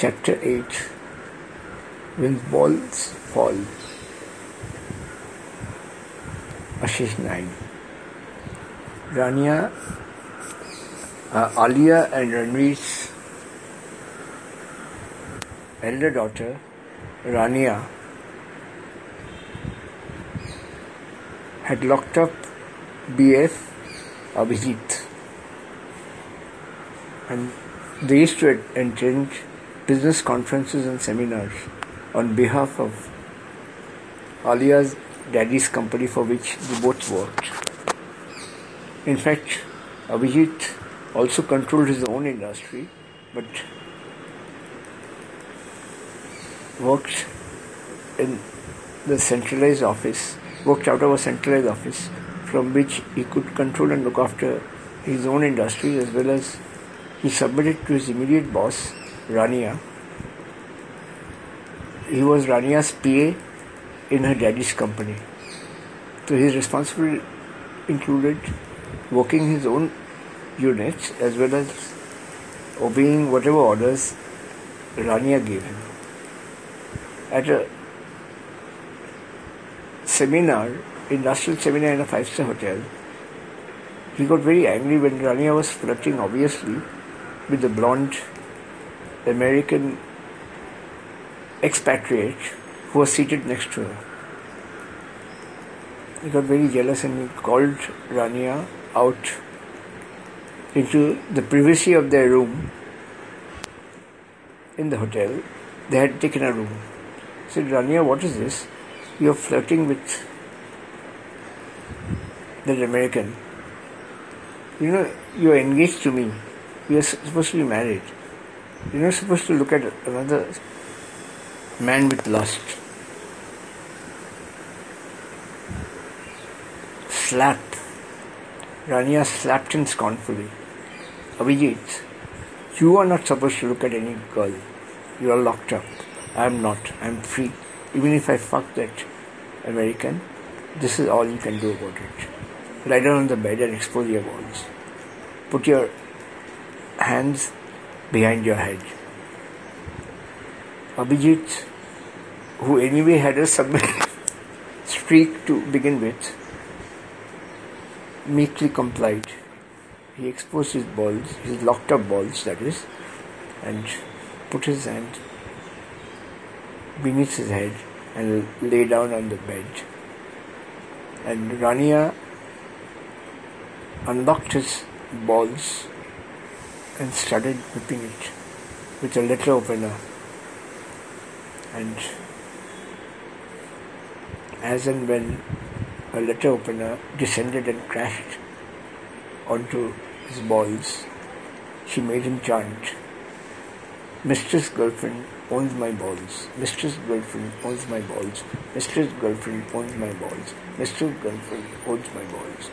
Chapter 8 When Balls Fall. Ashish 9. Alia and Ranveer's elder daughter, Rania, had locked up BF Abhijit, and they used to attend business conferences and seminars on behalf of Alia's daddy's company for which they both worked. In fact, Abhijit also controlled his own industry, but worked in the centralized office, worked out of a centralized office from which he could control and look after his own industry, as well as he submitted to his immediate boss, Rania. He was Rania's PA in her daddy's company. So his responsibility included working his own units as well as obeying whatever orders Rania gave him. At a seminar, industrial seminar in a 5-star hotel, he got very angry when Rania was flirting obviously with the blonde American expatriate who was seated next to her. He got very jealous and he called Rania out into the privacy of their room in the hotel. They had taken a room. He said, "Rania, what is this? You are flirting with that American. You know, you are engaged to me. We are supposed to be married. You're not supposed to look at another man with lust." Slap. Rania slapped him scornfully. "Abhijit, you are not supposed to look at any girl. You are locked up. I am not. I am free. Even if I fuck that American, this is all you can do about it. Lie down on the bed and expose your balls. Put your hands behind your head." Abhijit, who anyway had a submitted streak to begin with, meekly complied. He exposed his balls, his locked up balls that is, and put his hand beneath his head and lay down on the bed. And Rania unlocked his balls and started whipping it with a letter opener. And as and when a letter opener descended and crashed onto his balls, she made him chant, "Mistress girlfriend owns my balls. Mistress girlfriend owns my balls. Mistress girlfriend owns my balls. Mistress girlfriend owns my balls."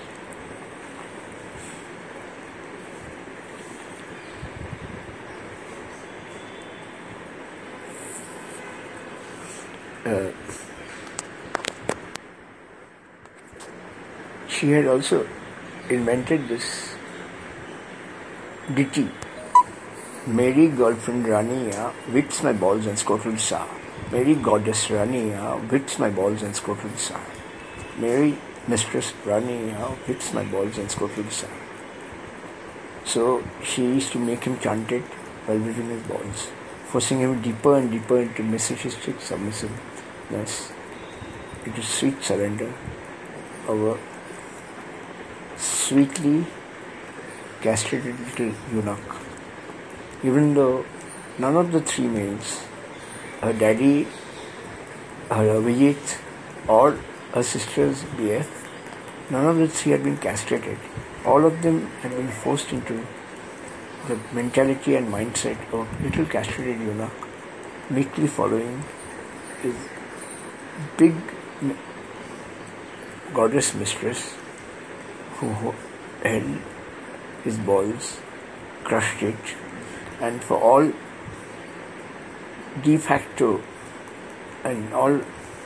She had also invented this ditty, "Mary girlfriend Rania whips my balls and scrotal sa. Mary goddess Rania whips my balls and scrotal sa. Mary mistress Rania whips my balls and scrotal sa." So she used to make him chant it while whipping his balls, forcing him deeper and deeper into masochistic submissiveness, into sweet surrender of a sweetly castrated little eunuch. Even though none of the three males, her daddy, her Abhijit, or her sister's BF, none of the three had been castrated. All of them had been forced into the mentality and mindset of little castrated eunuch, meekly following his big goddess mistress who held his balls, crushed it, and for all de facto and all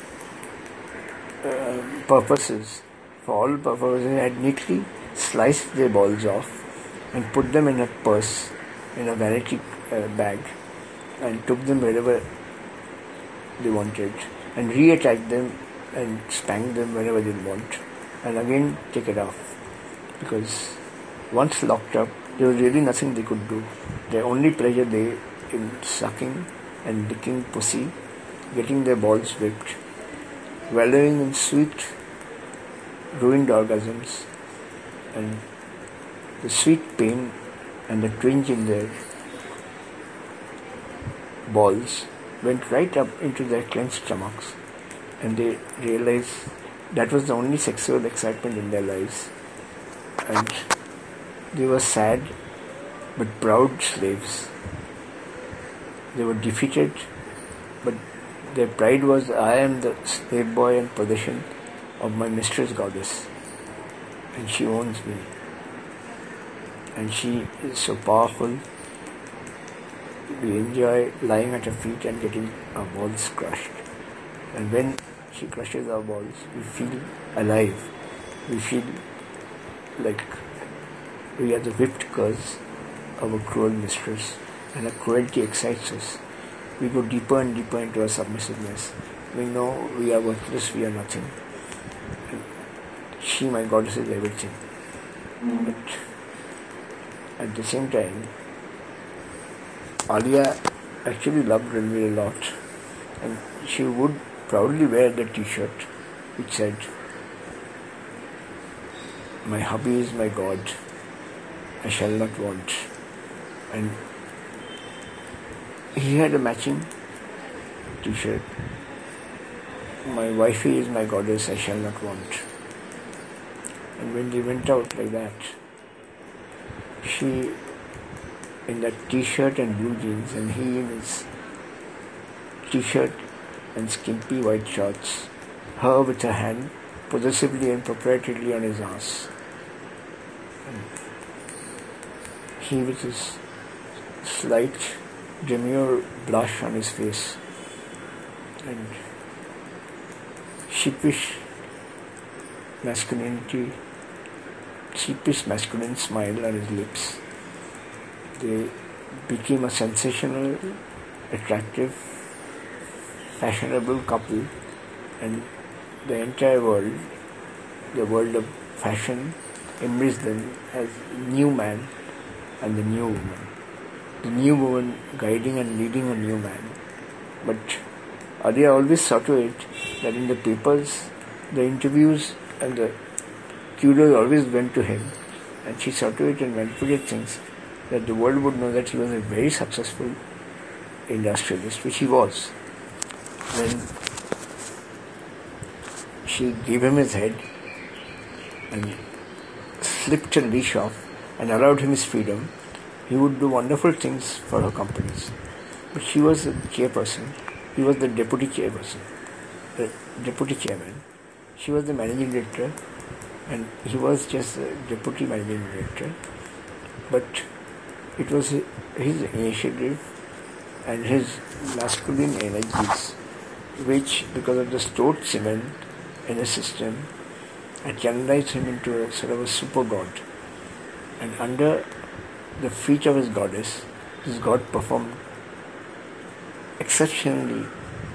purposes, had neatly sliced their balls off and put them in a purse, in a vanity bag, and took them wherever they wanted, and re-attacked them and spanked them whenever they want, and again take it off. Because once locked up, there was really nothing they could do. Their only pleasure lay in sucking and licking pussy, getting their balls whipped, wallowing in sweet, ruined orgasms, and the sweet pain and the twinge in their balls went right up into their clenched stomachs, and they realized that was the only sexual excitement in their lives. And they were sad but proud slaves. They were defeated, but their pride was, I am the slave boy and possession of my mistress goddess, and she owns me, and she is so powerful. We enjoy lying at her feet and getting our balls crushed. And when she crushes our balls, we feel alive. We feel like we are the whipped curs of a cruel mistress, and her cruelty excites us. We go deeper and deeper into our submissiveness. We know we are worthless, we are nothing. And she, my goddess, is everything. But at the same time, Alia actually loved Ranveer a lot, and she would proudly wear the t-shirt which said, "My hubby is my God, I shall not want." And he had a matching t-shirt, "My wifey is my goddess, I shall not want." And when they went out like that, she in that t-shirt and blue jeans, and he in his t-shirt and skimpy white shorts, her with her hand possessively and proprietarily on his ass, and he with his slight demure blush on his face and sheepish masculine smile on his lips. They became a sensational, attractive, fashionable couple, and the entire world, the world of fashion, embraced them as new man and the new woman. The new woman guiding and leading a new man. But Alia always saw to it that in the papers, the interviews and the kudos always went to him, and she saw to it and manipulated things that the world would know that he was a very successful industrialist, which he was. Then she gave him his head and slipped a leash off and allowed him his freedom. He would do wonderful things for her companies. But she was the chairperson. He was the deputy chairperson, the deputy chairman. She was the managing director, and he was just the deputy managing director. But it was his initiative and his masculine energies which, because of the stored cement in his system, had channelized him into a sort of a super god. And under the feet of his goddess, this god performed exceptionally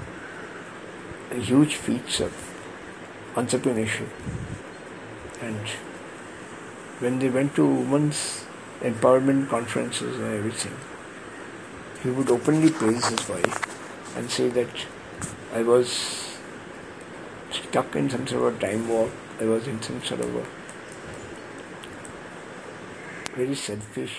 huge feats of entrepreneurship. And when they went to women's empowerment conferences and everything, he would openly praise his wife and say that I was stuck in some sort of a time warp, I was in some sort of a very selfish,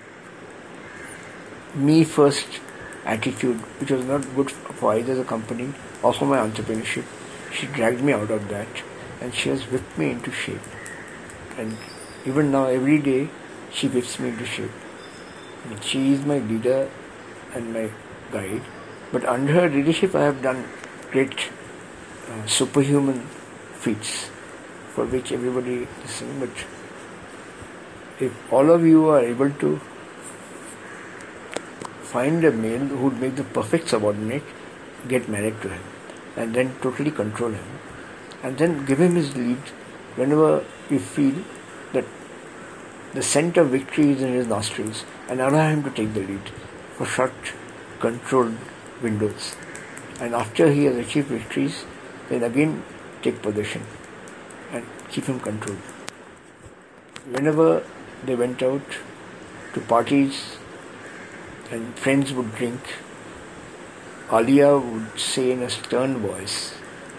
me first attitude, which was not good for either the company or for my entrepreneurship. She dragged me out of that, and she has whipped me into shape. And even now, every day, she whips me into shape. And she is my leader and my guide. But under her leadership, I have done great superhuman feats for which everybody is saying. But if all of you are able to find a male who would make the perfect subordinate, get married to him, and then totally control him, and then give him his lead whenever you feel that the scent of victory is in his nostrils, and allow him to take the lead for short controlled windows. And after he has achieved victories, then again take possession and keep him controlled. Whenever they went out to parties and friends would drink, Alia would say in a stern voice,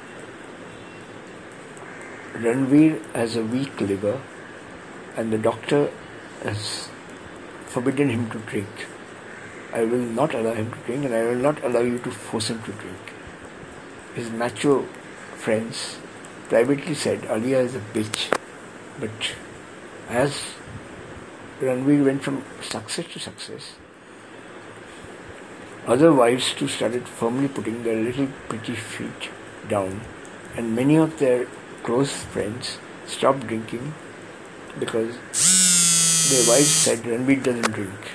Ranveer has a weak liver and the doctor has forbidden him to drink. I will not allow him to drink and I will not allow you to force him to drink. His macho friends privately said Alia is a bitch. But as Ranveer went from success to success, other wives too started firmly putting their little pretty feet down, and many of their close friends stopped drinking because their wives said Ranveer doesn't drink.